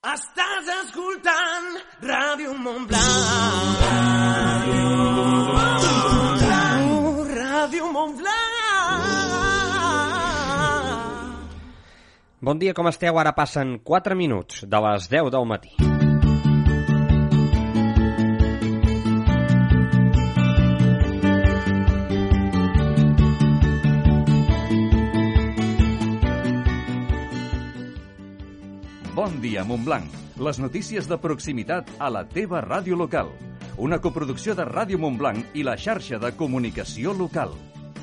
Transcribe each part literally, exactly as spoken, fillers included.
Estàs escoltant Ràdio Montblanc. Ràdio Montblanc. Oh, Ràdio Montblanc. Bon dia, com esteu? Ara passen quatre minuts de les deu del matí. Bon dia, Montblanc. Les notícies de proximitat a la teva ràdio local. Una coproducció de Ràdio Montblanc i la xarxa de comunicació local.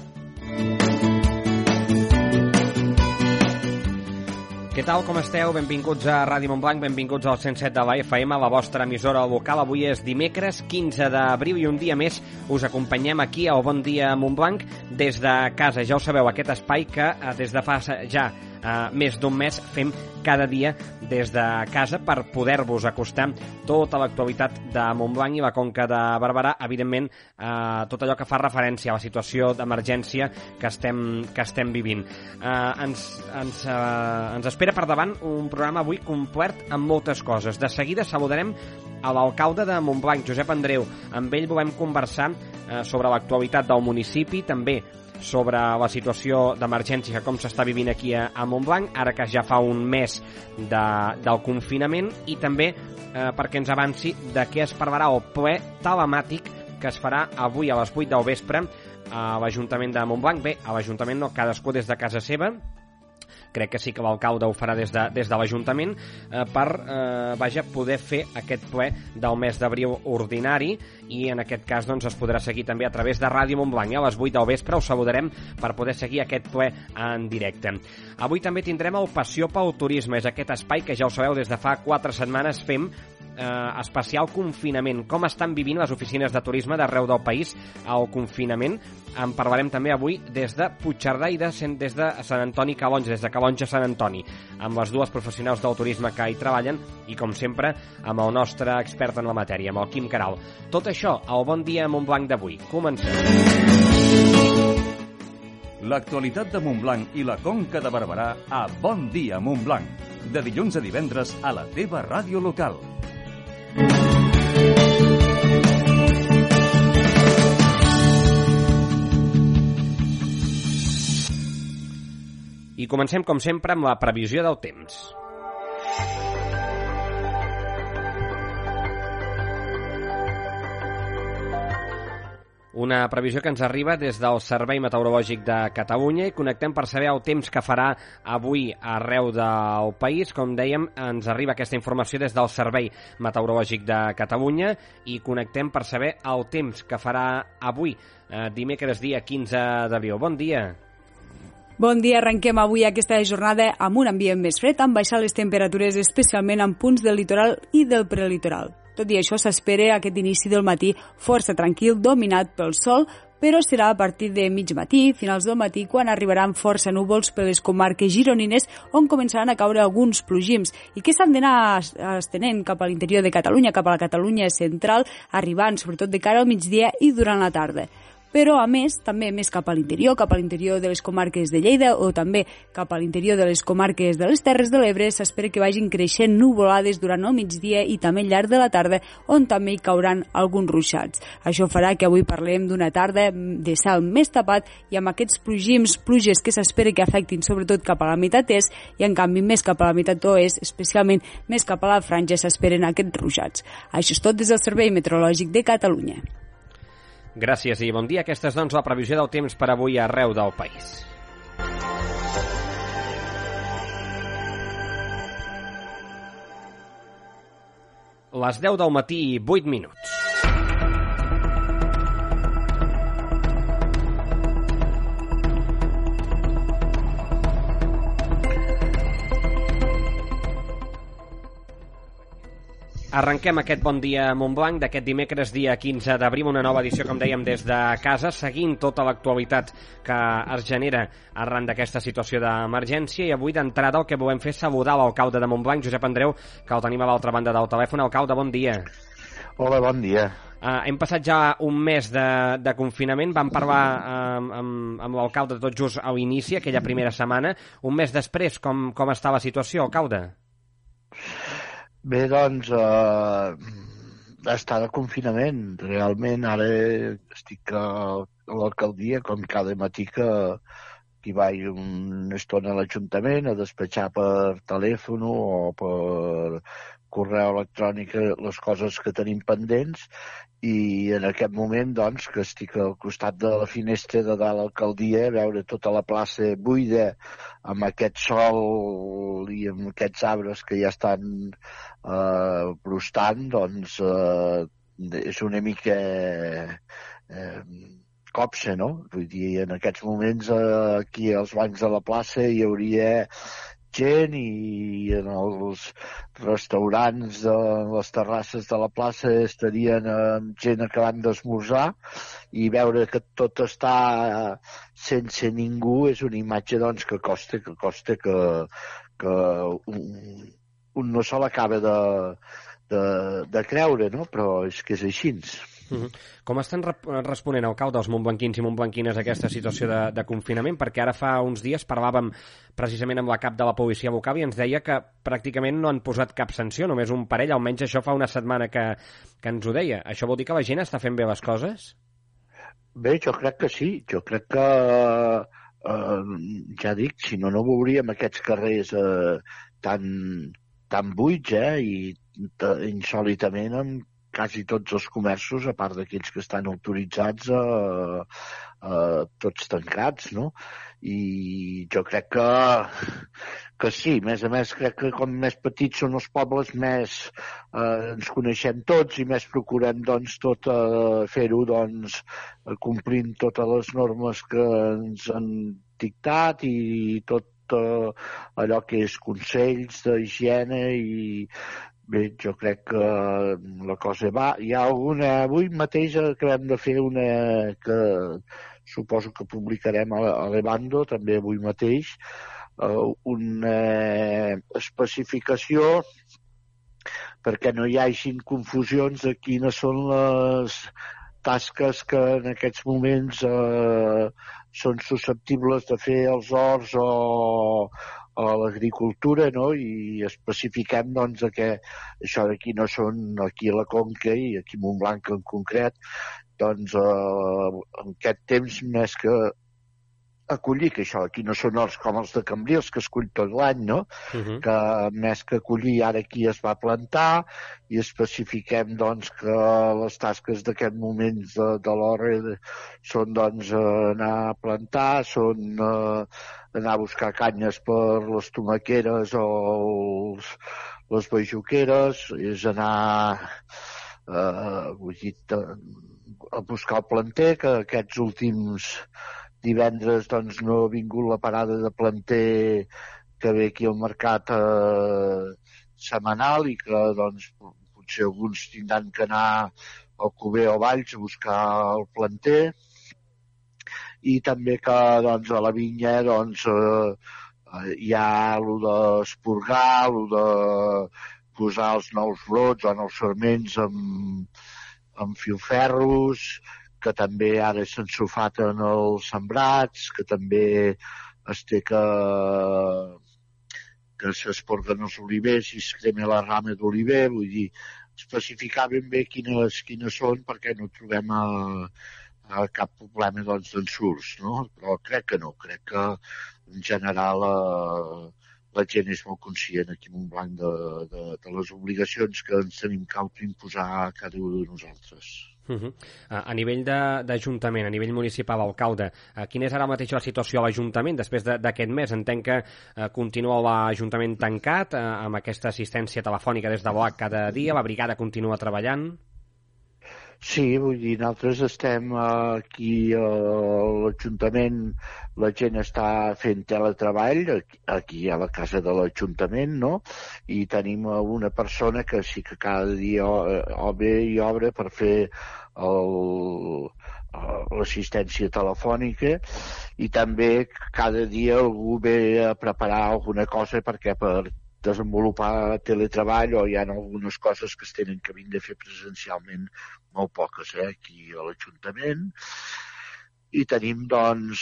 Què tal, com esteu? Benvinguts a Ràdio Montblanc, benvinguts al cent set de la F M, la vostra emissora local. Avui és dimecres, quinze d'abril, i un dia més us acompanyem aquí al Bon Dia Montblanc des de casa. Ja ho sabeu, aquest espai que des de fa ja Uh, més d'un mes fem cada dia des de casa per poder-vos acostar tota l'actualitat de Montblanc i la Conca de Barberà, evidentment uh, tot allò que fa referència a la situació d'emergència que estem, que estem vivint. Uh, ens, ens, uh, ens espera per davant un programa avui complet amb moltes coses. De seguida saludarem a l'alcalde de Montblanc, Josep Andreu. Amb ell volem conversar uh, sobre l'actualitat del municipi, també sobre la situació d'emergència com s'està vivint aquí a, a Montblanc, ara que ja fa un mes de, del confinament, i també eh, perquè ens avanci de què es parlarà el ple telemàtic que es farà avui a les vuit del vespre a l'Ajuntament de Montblanc. Bé, a l'Ajuntament no, cadascú des de casa seva. Crec que sí que l'alcalde ho farà des de, des de l'Ajuntament eh, per eh, vaja, poder fer aquest ple del mes d'abril ordinari, i en aquest cas doncs, es podrà seguir també a través de Ràdio Montblanc. A les vuit del vespre us saludarem per poder seguir aquest ple en directe. Avui també tindrem el Passió pel Turisme. És aquest espai que ja ho sabeu, des de fa quatre setmanes fem eh, especial confinament. Com estan vivint les oficines de turisme d'arreu del país al confinament? En parlarem també avui des de Puigcerdà i de, des de Sant Antoni Calonge, des de Calonge Sant Antoni, amb les dues professionals del turisme que hi treballen i, com sempre, amb el nostre expert en la matèria, amb el Quim Caral. Tot això al Bon Dia Montblanc d'avui. Comencem. L'actualitat de Montblanc i la Conca de Barberà a Bon Dia Montblanc. De dilluns a divendres a la teva ràdio local. I comencem, com sempre, amb la previsió del temps. Una previsió que ens arriba des del Servei Meteorològic de Catalunya, i connectem per saber el temps que farà avui arreu del país. Com dèiem, ens arriba aquesta informació des del Servei Meteorològic de Catalunya, i connectem per saber el temps que farà avui, eh, dimecres dia quinze d'abril. Bon dia. Bon dia, arrenquem avui aquesta jornada amb un ambient més fred, amb baixar les temperatures especialment en punts del litoral i del prelitoral. Tot i això, s'espera aquest inici del matí força tranquil, dominat pel sol, però serà a partir de mig matí, finals del matí, quan arribaran força núvols per les comarques gironines, on començaran a caure alguns plogims, i que s'han d'anar estenent cap a l'interior de Catalunya, cap a la Catalunya central, arribant sobretot de cara al migdia i durant la tarda. Però, a més, també més cap a l'interior, cap a l'interior de les comarques de Lleida o també cap a l'interior de les comarques de les Terres de l'Ebre, s'espera que vagin creixent nuvolades durant el migdia i també al llarg de la tarda, on també hi cauran alguns ruixats. Això farà que avui parlem d'una tarda de cel més tapat i amb aquests plogims, pluges que s'espera que afectin sobretot cap a la meitat est, i en canvi més cap a la meitat oest, especialment més cap a la franja, s'esperen aquests ruixats. Això és tot des del Servei Meteorològic de Catalunya. Gràcies i bon dia. Aquesta és, doncs, la previsió del temps per avui arreu del país. Les deu del matí i vuit minuts. Arrenquem aquest Bon Dia Montblanc d'aquest dimecres dia quinze d'abril, una nova edició, com dèiem, des de casa, seguint tota l'actualitat que es genera arran d'aquesta situació d'emergència. I avui, d'entrada, el que volem fer és saludar l'alcalde de Montblanc, Josep Andreu, que el tenim a l'altra banda del telèfon. Alcalde, bon dia. Hola, bon dia. Uh, hem passat ja un mes de, de confinament, vam parlar uh, amb, amb l'alcalde tot just a l'inici, aquella primera setmana. Un mes després, com, com està la situació, alcalde? Bé, doncs, eh, està de confinament. Realment, ara estic a, a l'alcaldia, com cada matí que, que hi vaig una estona a l'Ajuntament a despatxar per telèfon o per correu electrònic les coses que tenim pendents, i en aquest moment, doncs, que estic al costat de la finestra de dalt a l'alcaldia, veure tota la plaça buida amb aquest sol i amb aquests arbres que ja estan eh, brostant, doncs eh, és una mica eh, copsa, no? Vull dir, en aquests moments eh, aquí als bancs de la plaça hi hauria gent, i en els restaurants de les terrasses de la plaça estarien amb gent acabant d'esmorzar, i veure que tot està sense ningú és una imatge, doncs, que costa, que costa que, que un, un no se l'acaba de, de, de creure, no? Però és que és així. Uh-huh. Com estan rep responent, alcalde, els montblanquins i montblanquines a aquesta situació de, de confinament? Perquè ara fa uns dies parlàvem precisament amb la cap de la policia local i ens deia que pràcticament no han posat cap sanció, només un parell, almenys això fa una setmana que, que ens ho deia. Això vol dir que la gent està fent bé les coses? Bé, jo crec que sí. Jo crec que, eh, ja dic, si no, no veuríem aquests carrers eh, tan, tan buits, eh, i insòlitament amb quasi tots els comerços, a part d'aquells que estan autoritzats, eh, eh, tots tancats, no? I jo crec que, que sí. A més a més, crec que com més petits són els pobles, més eh, ens coneixem tots i més procurem, doncs, tot eh, fer-ho, doncs, complint totes les normes que ens han dictat i tot eh, allò que és consells d'higiene. I bé, jo crec que la cosa va. Hi ha alguna... Avui mateix acabem de fer una que suposo que publicarem a l'Evando, també avui mateix, una especificació perquè no hi hagin confusions de quines són les tasques que en aquests moments eh, són susceptibles de fer els horts o a l'agricultura, no? I especifiquem, doncs, que això d'aquí no són, aquí a la Conca i aquí a Montblanc en concret, doncs eh, en aquest temps, més que acollir, que això aquí no són horts com els de Cambrils, que es cull tot l'any, no? Uh-huh. Que més que acollir, ara aquí es va plantar, i especifiquem, doncs, que les tasques d'aquest moment de, de l'hora són, doncs, anar a plantar, són eh, anar a buscar canyes per les tomaqueres o els, les bajoqueres, és anar eh, vull dir, a buscar el planter, que aquests últims divendres, doncs, no ha vingut la parada de planter que ve aquí al mercat eh, setmanal, i que, doncs, potser alguns tindran que anar al Cuber o Valls a buscar el planter. I també que, doncs, a la vinya, doncs, eh, hi ha el d'esporgar, el de posar els nous brots o nous sarments amb, amb filferros, que també ara s'ensulfaten els sembrats, que també es té que, que s'esporguen els olivers i es crema la rama d'oliver. Vull dir, especificar ben bé quines, quines són, perquè no trobem a, a cap problema, doncs, d'ensurts, no? Però crec que no, crec que en general eh, la gent és molt conscient aquí a Montblanc de, de, de les obligacions que ens tenim que autoimposar cada un de nosaltres. Uh-huh. A nivell d'Ajuntament, a nivell municipal, alcalde, quina és ara mateix la situació a l'Ajuntament després d'aquest mes? Entenc que eh, continua l'Ajuntament tancat, eh, amb aquesta assistència telefònica des de l'O H cada dia, la brigada continua treballant? Sí, vull dir, nosaltres estem aquí a l'Ajuntament, la gent està fent teletreball, aquí a la casa de l'Ajuntament, no? I tenim una persona que sí que cada dia o ve i obre per fer l'assistència telefònica, i també cada dia algú ve a preparar alguna cosa perquè per desenvolupar teletreball, o hi ha algunes coses que es tenen que vindre a fer presencialment, molt poques, eh, aquí a l'Ajuntament. I tenim, doncs,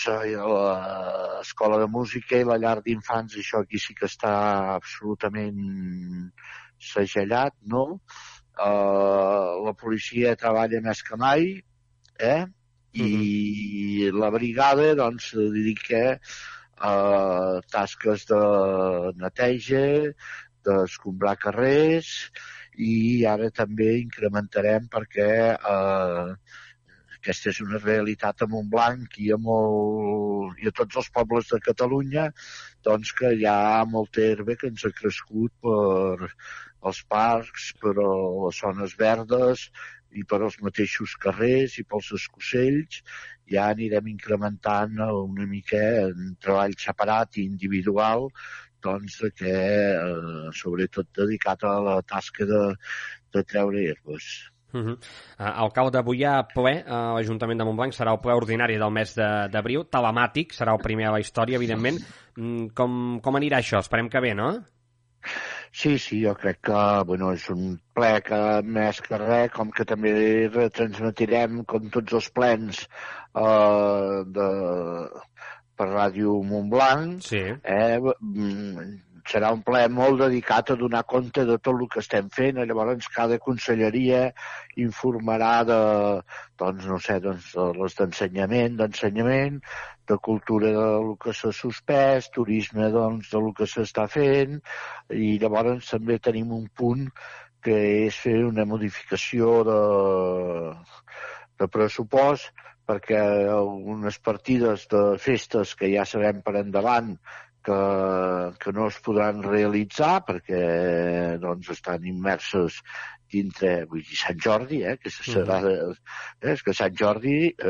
l'escola de música i la llar d'infants. Això aquí sí que està absolutament segellat, no? Uh, la policia treballa més que mai, eh? I uh-huh. la brigada, doncs, dedica a tasques de neteja, d'escombrar carrers, i ara també incrementarem perquè eh, aquesta és una realitat a Montblanc i a, molt, i a tots els pobles de Catalunya, doncs que hi ha molta herba que ens ha crescut per els parcs, per les zones verdes i per als mateixos carrers i pels escocells. Ja anirem incrementant una mica en treball separat i individual, doncs que eh, sobretot dedicat a la tasca de, de treure herbes. Uh-huh. Uh, el cau d'avui hi ha ple a l'Ajuntament de Montblanc, serà el ple ordinari del mes d'abril, telemàtic, serà el primer a la història, evidentment. Mm, com, com anirà això? Esperem que bé, no? Sí, sí, jo crec que bueno, és un ple que més que res, com que també retransmetirem com tots els plens eh, de, per Ràdio Montblanc. Sí. Eh, serà un ple molt dedicat a donar compte de tot el que estem fent, llavors cada conselleria informarà de, doncs, no sé, doncs, de les d'ensenyament, d'ensenyament, de cultura del que s'ha suspès, turisme, doncs, del que s'està fent, i llavors també tenim un punt que és fer una modificació de, de pressupost, perquè algunes partides de festes que ja sabem per endavant que, que no es podran realitzar perquè doncs, estan immerses dintre, vull dir, Sant Jordi, eh, que serà, eh, és que Sant Jordi, eh,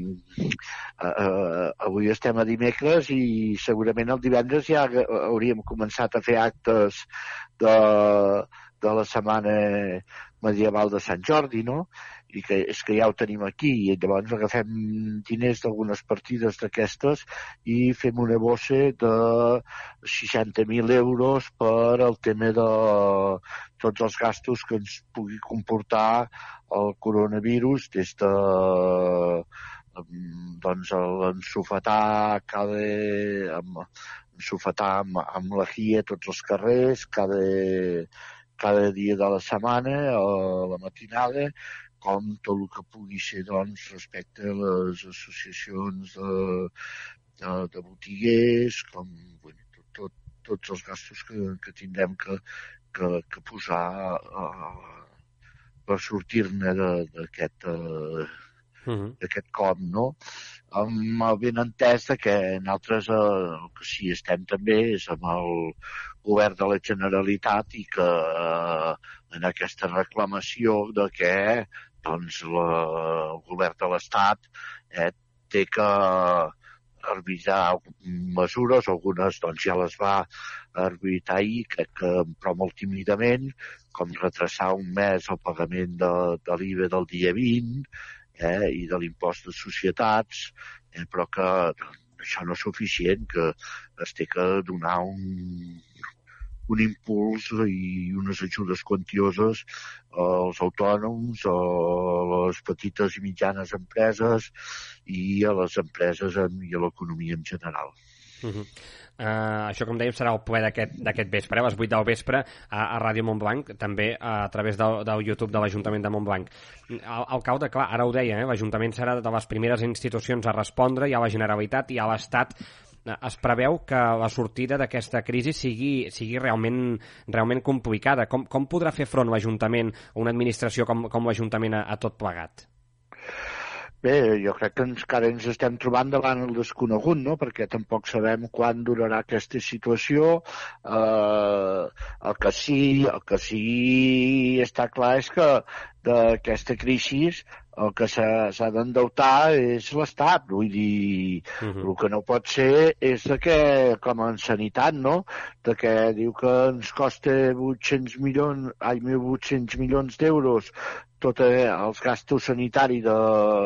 eh, avui estem a dimecres i segurament el divendres ja hauríem començat a fer actes de, de la setmana medieval de Sant Jordi, no? I que és que ja ho tenim aquí, i llavors agafem diners d'algunes partides d'aquestes i fem una bossa de seixanta mil euros per al tema de tots els gastos que ens pugui comportar el coronavirus, des de doncs l'ensofetar cada ensofetar amb, amb la guia tots els carrers cada, cada dia de la setmana a la matinada, com tot el que pugui ser doncs, respecte a les associacions de, de, de botiguers, com bueno, tot, tot, tots els gastos que, que tindrem que, que, que posar uh, per sortir-ne d'aquest uh, uh-huh. d'aquest cop, no? Amb el ben entès que nosaltres uh, el que sí estem també és amb el govern de la Generalitat i que uh, en aquesta reclamació de que doncs la, el govern de l'Estat eh, té que arbitrar mesures, algunes doncs, ja les va arbitrar ahir, crec que però molt tímidament, com retrasar un mes el pagament de, de l'I V A del dia vint eh, i de l'impost de societats, eh, però que això no és suficient, que es té que donar un un impuls i unes ajudes quantioses als autònoms, a les petites i mitjanes empreses i a les empreses i a l'economia en general. Uh-huh. Uh, això, com dèiem, serà el ple d'aquest vespre, a les vuit del vespre a, a Ràdio Montblanc, també a través del, del YouTube de l'Ajuntament de Montblanc. El, alcalde, clar, ara ho deia, eh? l'Ajuntament serà de les primeres institucions a respondre, hi ha la Generalitat, hi ha l'Estat. Es preveu que la sortida d'aquesta crisi sigui, sigui realment, realment complicada. Com, com podrà fer front l'Ajuntament, una administració com, com l'Ajuntament a, a tot plegat? Bé, jo crec que encara ens estem trobant davant el desconegut, no? Perquè tampoc sabem quan durarà aquesta situació. Eh, el que sí, el que sí està clar és que d'aquesta crisi el que s'ha d'endeutar és l'Estat. Vull dir, uh-huh. el que no pot ser és de que, com en sanitat, no? De que diu que ens costa vuit-cents milions, ai, mil vuit-cents milions d'euros tots els gastos sanitaris de,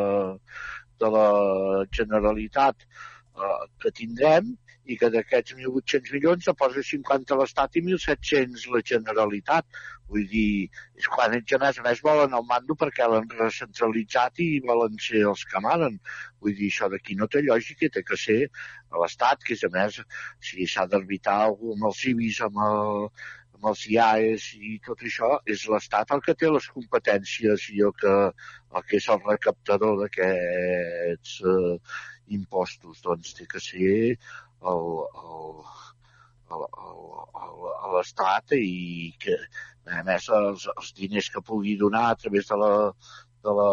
de la Generalitat eh, que tindrem, i que d'aquests mil vuit-cents milions se posa cinquanta a l'Estat i mil set-cents la Generalitat. Vull dir, és quan ells a més a més volen el mando perquè l'han recentralitzat i volen ser els que manen. Vull dir, això d'aquí no té lògica, té que ser a l'Estat, que és a més, si s'ha d'arbitrar algú amb els civis, amb, el, amb els I A E S i tot això, és l'Estat el que té les competències i el que, el que és el recaptador d'aquests eh, impostos. Doncs té que ser el, el, el, el, el, l'Estat i que, a més, els, els diners que pugui donar a través de la, de la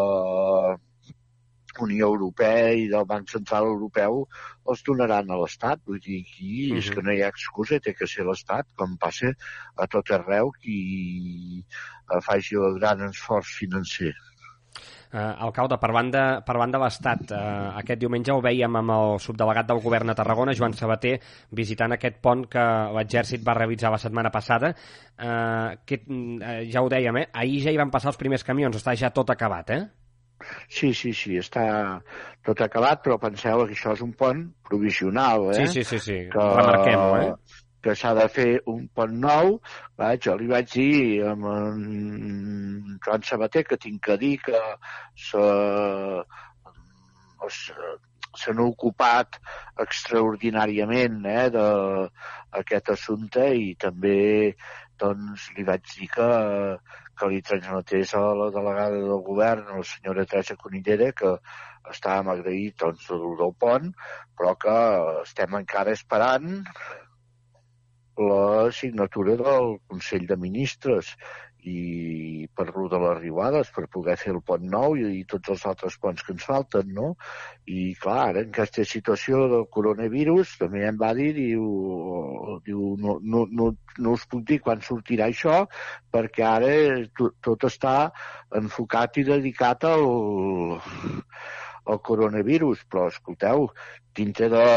Unió Europea i del Banc Central Europeu els donaran a l'Estat. Vull dir, aquí uh-huh. és que no hi ha excusa, té que ser l'Estat, com passa a tot arreu, qui faci el gran esforç financer. Uh, alcalde, parlant de, parlant de l'Estat, uh, aquest diumenge ho veiem amb el subdelegat del govern a Tarragona, Joan Sabater, visitant aquest pont que l'exèrcit va realitzar la setmana passada. Uh, que, uh, ja ho dèiem, eh? Ahir ja hi van passar els primers camions, està ja tot acabat, eh? Sí, sí, sí, està tot acabat, però penseu que això és un pont provisional, eh? Sí, sí, sí, sí. Que, remarquem-ho, eh? Que s'ha de fer un pont nou. Va, jo li vaig dir a en Joan Sabater que tinc que dir que s'han ocupat extraordinàriament eh, d'aquest assumpte i també doncs, li vaig dir que que li transmetés a la delegada del govern, a la senyora Teresa Cunillera, que estàvem agraïts doncs, del pont, però que estem encara esperant la signatura del Consell de Ministres i per lo de les riuades, per poder fer el pont nou i, i tots els altres ponts que ens falten, no? I clar, ara en aquesta situació del coronavirus també em va dir, diu, diu no, no, no, no us puc dir quan sortirà això, perquè ara tot, tot està enfocat i dedicat al, al coronavirus, però escolteu, dintre de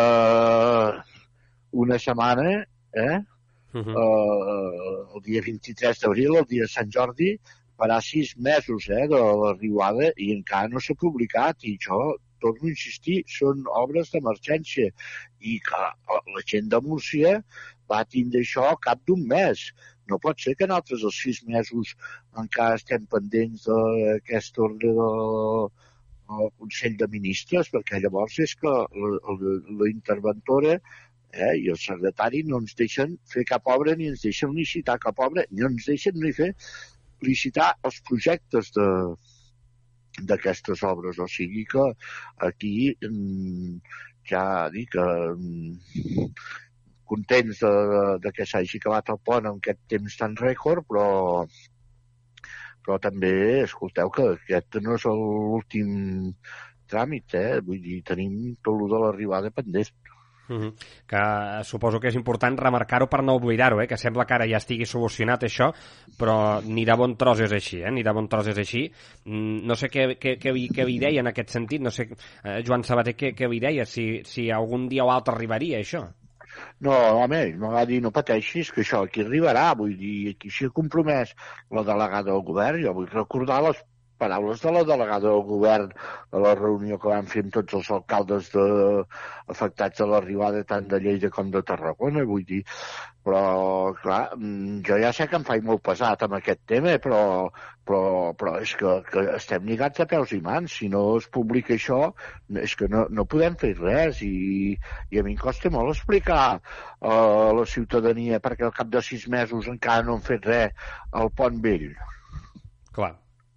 una setmana, eh? Uh-huh. Uh, el dia vint-i-tres d'abril, el dia de Sant Jordi, farà sis mesos eh, de la riuada i encara no s'ha publicat i jo torno a insistir, són obres d'emergència i que la gent de Múrcia va tindre això al cap d'un mes. No pot ser que nosaltres els sis mesos encara estem pendents d'aquest ordre del, del Consell de Ministres, perquè llavors és que la, la, la interventora Eh, i el secretari no ens deixen fer cap obra, ni ens deixen licitar cap obra, ni ens deixen ni fer licitar els projectes de d'aquestes obres. O sigui que aquí ja dic que contents de, de que s'hagi acabat el pont en aquest temps tan rècord, però però també, escolteu, que aquest no és l'últim tràmit, eh? Vull dir, tenim tot el de l'arribada pendent. Uh-huh. Que suposo que és important remarcar-ho per no oblidar-ho, eh? Que sembla que ara ja estigui solucionat això, però ni de bon tros és així, eh? Ni de bon tros és així. Mm, no sé què, què, què, què vi deia en aquest sentit, no sé, eh, Joan Sabater, què, què vi deia, si, si algun dia o altre arribaria això. No, home, no va dir no pateixis, que això aquí arribarà, vull dir, aquí s'hi ha compromès la delegada del govern. Jo vull recordar les paraules de la delegada del govern a la reunió que vam fer amb tots els alcaldes de, afectats a l'arribada tant de Lleida com de Tarragona, vull dir, però clar, jo ja sé que em faig molt pesat amb aquest tema, però, però, però és que, que estem lligats a peus i mans. Si no es publica això, és que no, no podem fer res i, i a mi em costa molt explicar a la ciutadania perquè al cap de sis mesos encara no han fet res al Pont Vell. Clar.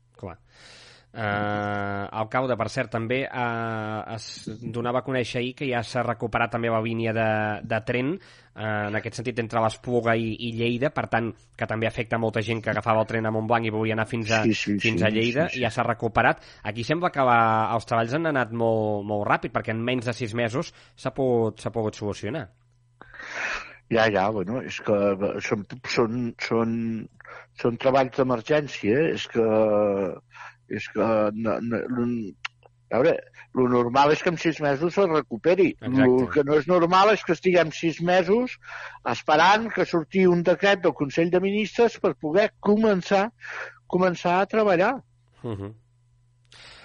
Uh, alcalde, per cert, també uh, es donava a conèixer ahir que ja s'ha recuperat també la línia de, de tren, uh, en aquest sentit entre l'Espluga i, i Lleida, per tant que també afecta molta gent que agafava el tren a Montblanc i volia anar fins a, sí, sí, fins a Lleida, sí, sí, sí. Ja s'ha recuperat. Aquí sembla que la, els treballs han anat molt, molt ràpid, perquè en menys de sis mesos s'ha pogut, s'ha pogut solucionar. Ja, ja, bueno, és que són, són, són, són treballs d'emergència, és que és que no, no, a veure, el normal és que en sis mesos es recuperi. El que no és normal és que estiguem sis mesos esperant que surti un decret del Consell de Ministres per poder començar començar a treballar. Uh-huh.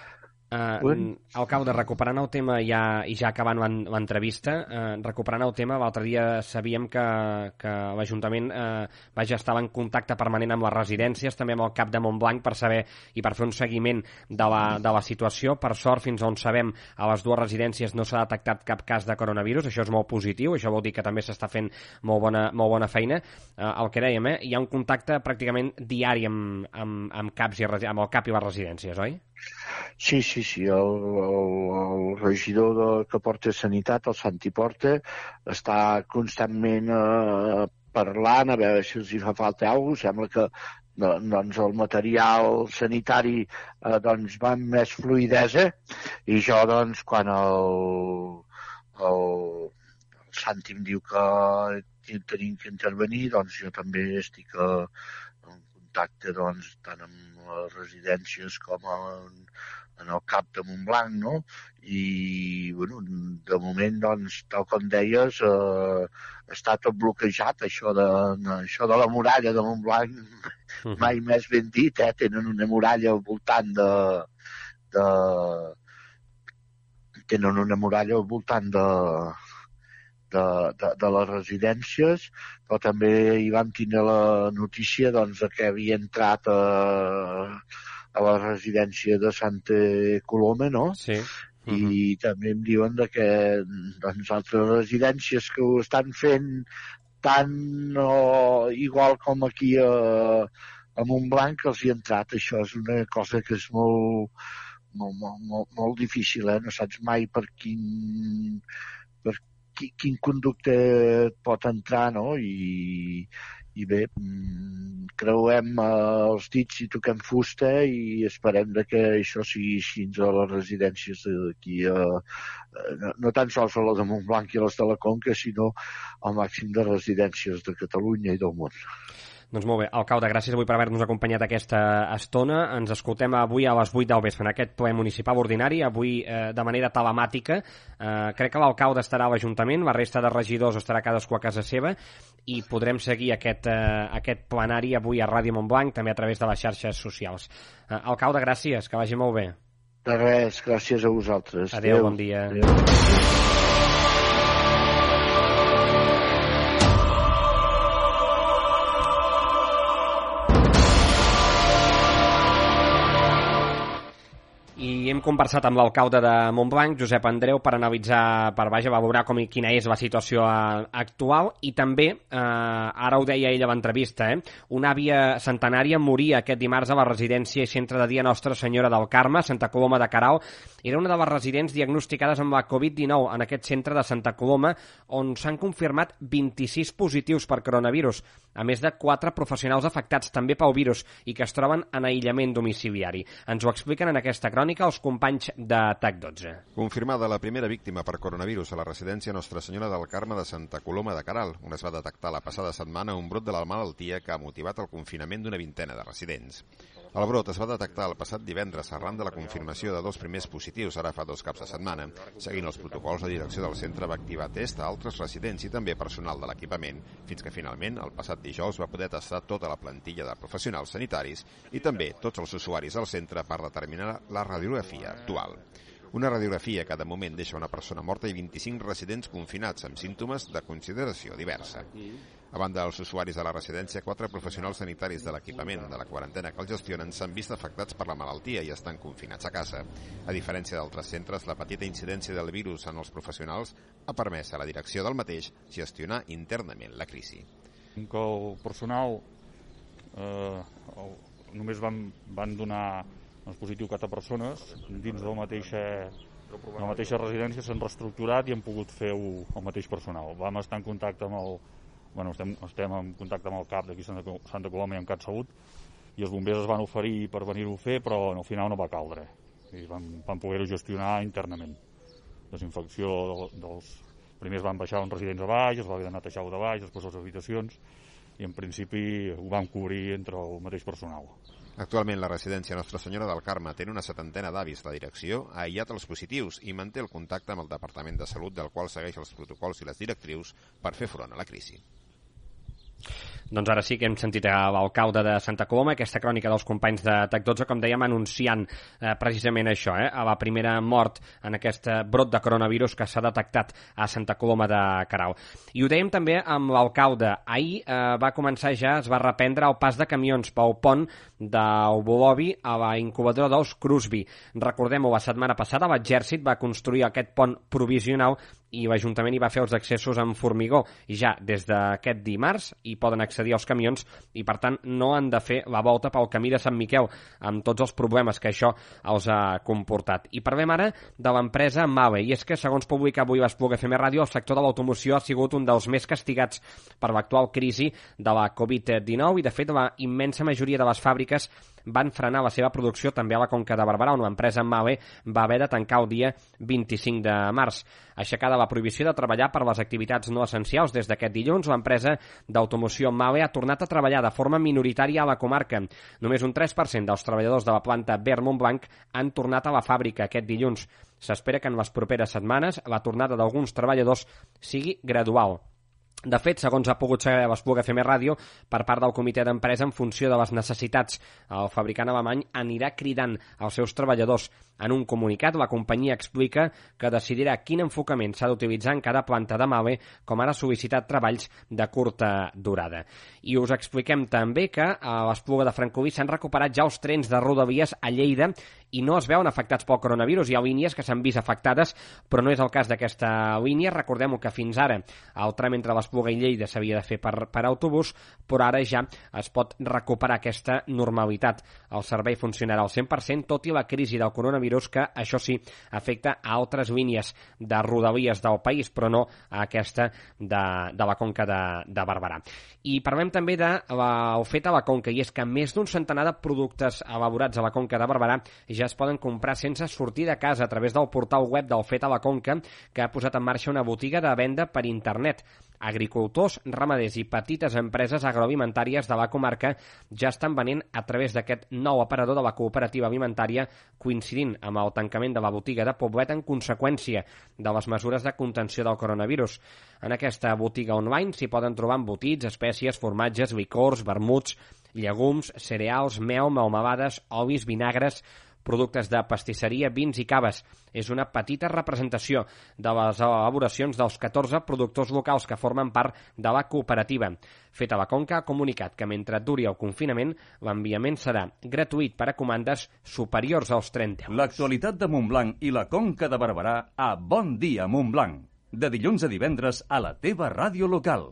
Uh, bueno. Alcalde, recuperant el tema ja, i ja acabant l'entrevista, uh, recuperant el tema, l'altre dia sabíem que, que l'Ajuntament uh, vaja, estava en contacte permanent amb les residències, també amb el cap de Montblanc, per saber i per fer un seguiment de la, de la situació. Per sort, fins on sabem, a les dues residències no s'ha detectat cap cas de coronavirus, això és molt positiu, això vol dir que també s'està fent molt bona, molt bona feina. Uh, el que dèiem, eh? Hi ha un contacte pràcticament diari amb, amb, amb, caps i, amb el cap i les residències, oi? Sí, sí, sí. El, el, el regidor de, que porta Sanitat, el Santi Porta, està constantment eh, parlant a veure si els hi fa falta alguna cosa. Sembla que doncs, el material sanitari eh, doncs, va amb més fluïdesa i jo, doncs, quan el, el, el Santi em diu que tenim que intervenir, doncs jo també estic a, en contacte doncs, tant amb les residències com en, en el cap de Montblanc, no? I, bueno, de moment, doncs, tal com deies, eh, està tot bloquejat, això de, això de la muralla de Montblanc, uh-huh. mai més ben dit, eh? Tenen una muralla al voltant de, de... Tenen una muralla al voltant de... De, de, de les residències, però també hi vam tenir la notícia doncs, que havia entrat a, a la residència de Santa Coloma, no? Sí. I uh-huh. també em diuen de que doncs, altres residències que ho estan fent tan o igual com aquí a, a Montblanc que els hi ha entrat. Això és una cosa que és molt, molt, molt, molt, molt difícil, eh? No saps mai per quin... per quin conducte pot entrar, no? I, i bé, creuem els dits i toquem fusta i esperem de que això sigui així a les residències d'aquí, no, no tan sols a les de Montblanc i les de la Conca, sinó al màxim de residències de Catalunya i del món. Doncs molt bé, alcalde, gràcies avui per haver-nos acompanyat aquesta estona. Ens escoltem avui a les vuit del vespre en aquest ple municipal ordinari, avui eh, de manera telemàtica. Eh, crec que l'alcalde estarà a l'Ajuntament, la resta de regidors estarà cadascú a casa seva i podrem seguir aquest, eh, aquest plenari avui a Ràdio Montblanc, també a través de les xarxes socials. Eh, alcalde, gràcies, que vagi molt bé. De res, gràcies a vosaltres. Adéu, Adéu. Bon dia. Adéu. I hem conversat amb l'alcalde de Montblanc, Josep Andreu, per analitzar, per vaja, valorar com, quina és la situació actual i també, eh, ara ho deia ell a l'entrevista, eh, una àvia centenària moria aquest dimarts a la residència i centre de dia Nostra Senyora del Carme, Santa Coloma de Queralt. Era una de les residents diagnosticades amb la covid dinou en aquest centre de Santa Coloma, on s'han confirmat vint-i-sis positius per coronavirus, a més de quatre professionals afectats també pel virus i que es troben en aïllament domiciliari. Ens ho expliquen en aquesta crònica els companys de T A C dotze. Confirmada la primera víctima per coronavirus a la residència Nostra Senyora del Carme de Santa Coloma de Queralt, on es va detectar la passada setmana un brot de la malaltia que ha motivat el confinament d'una vintena de residents. El brot es va detectar el passat divendres arran de la confirmació de dos primers positius ara fa dos caps de setmana. Seguint els protocols, la direcció del centre va activar test a altres residents i també personal de l'equipament, fins que finalment, el passat dijous, va poder tastar tota la plantilla de professionals sanitaris i també tots els usuaris del centre per determinar la radiografia actual. Una radiografia que de moment deixa una persona morta i vint-i-cinc residents confinats amb símptomes de consideració diversa. A banda dels usuaris de la residència, quatre professionals sanitaris de l'equipament de la quarantena que els gestionen s'han vist afectats per la malaltia i estan confinats a casa. A diferència d'altres centres, la petita incidència del virus en els professionals ha permès a la direcció del mateix gestionar internament la crisi. Que el personal eh, el, només van, van donar doncs, positiu quatre persones dins de la mateixa, de la mateixa residència, s'han reestructurat i han pogut fer el mateix personal. Vam estar en contacte amb el Bueno, estem, estem en contacte amb el cap d'aquí Santa, Santa Coloma i amb CatSalut i els bombers es van oferir per venir-ho a fer, però al final no va caldre i van, van poder-ho gestionar internament. Desinfecció de, dels... Primers van baixar uns residents a baix, es va haver de netejar-ho de baix, després les habitacions i en principi ho vam cobrir entre el mateix personal. Actualment la residència Nostra Senyora del Carme té una setantena d'avis. La direcció ha aïllat els positius i manté el contacte amb el Departament de Salut, del qual segueix els protocols i les directrius per fer front a la crisi. Doncs ara sí que hem sentit a l'alcalde de Santa Coloma, aquesta crònica dels companys de T A C dotze, com dèiem, anunciant eh, precisament això, eh, a la primera mort en aquest brot de coronavirus que s'ha detectat a Santa Coloma de Queralt. I ho dèiem també amb l'alcalde. Ahir eh, va començar ja, es va reprendre el pas de camions pel pont del Bolovi a la incubadora d'ous Crosby. Recordem-ho, la setmana passada l'Exèrcit va construir aquest pont provisional i l'Ajuntament hi va fer els accessos amb formigó. I ja des d'aquest dimarts hi poden accedir els camions i, per tant, no han de fer la volta pel camí de Sant Miquel, amb tots els problemes que això els ha comportat. I parlem ara de l'empresa Mahle, i és que, segons publica avui l'Espluga F M Ràdio, el sector de l'automoció ha sigut un dels més castigats per l'actual crisi de la covid dinou i, de fet, la immensa majoria de les fàbriques van frenar la seva producció també a la Conca de Barberà, on l'empresa Mahle va haver de tancar el dia vint-i-cinc de març. Aixecada la prohibició de treballar per les activitats no essencials des d'aquest dilluns, l'empresa d'automoció Mahle ha tornat a treballar de forma minoritària a la comarca. Només un tres per cent dels treballadors de la planta Berr Montblanc han tornat a la fàbrica aquest dilluns. S'espera que en les properes setmanes la tornada d'alguns treballadors sigui gradual. De fet, segons ha pogut saber l'Espluga F M Ràdio, per part del comitè d'empresa, en funció de les necessitats, el fabricant alemany anirà cridant als seus treballadors. En un comunicat, la companyia explica que decidirà quin enfocament s'ha d'utilitzar en cada planta de Mahle, com ara sol·licitar treballs de curta durada. I us expliquem també que a l'Espluga de Francolí s'han recuperat ja els trens de Rodalies a Lleida i no es veuen afectats pel coronavirus. Hi ha línies que s'han vist afectades, però no és el cas d'aquesta línia. Recordem que fins ara el tram entre l'Espluga i Lleida s'havia de fer per, per autobús, però ara ja es pot recuperar aquesta normalitat. El servei funcionarà al cent per cent, tot i la crisi del coronavirus, que això sí afecta a altres línies de Rodalies del país, però no a aquesta de, de la Conca de, de Barberà. I parlem també de el fet a la Conca, i és que més d'un centenar de productes elaborats a la Conca de Barberà ja es poden comprar sense sortir de casa a través del portal web del Fet a la Conca, que ha posat en marxa una botiga de venda per internet. Agricultors, ramaders i petites empreses agroalimentàries de la comarca ja estan venent a través d'aquest nou aparador de la cooperativa alimentària, coincidint amb el tancament de la botiga de Poblet en conseqüència de les mesures de contenció del coronavirus. En aquesta botiga online s'hi poden trobar embotits, espècies, formatges, licors, vermuts, llegums, cereals, mel, melmelades, olis, vinagres, productes de pastisseria, vins i caves. És una petita representació de les elaboracions dels catorze productors locals que formen part de la cooperativa. Fet a la Conca ha comunicat que mentre duri el confinament, l'enviament serà gratuït per a comandes superiors als trenta euros. L'actualitat de Montblanc i la Conca de Barberà a Bon Dia Montblanc. De dilluns a divendres a la teva ràdio local.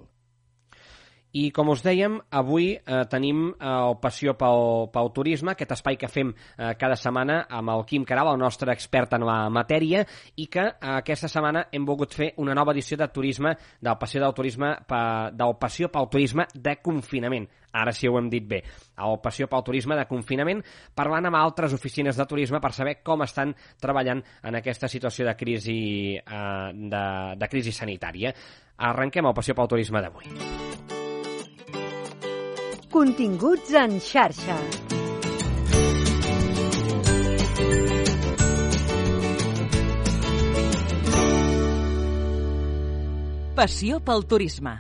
I, com us dèiem, avui eh, tenim eh, el Passió pel, pel Turisme, aquest espai que fem eh, cada setmana amb el Quim Caral, el nostre expert en la matèria, i que eh, aquesta setmana hem volgut fer una nova edició de turisme, del Passió del Turisme, pa, del Passió pel Turisme de confinament. Ara sí ho hem dit bé, el Passió pel Turisme de confinament, parlant amb altres oficines de turisme per saber com estan treballant en aquesta situació de crisi, eh, de, de crisi sanitària. Arrenquem el Passió pel Turisme d'avui. Continguts en xarxa. Passió pel turisme.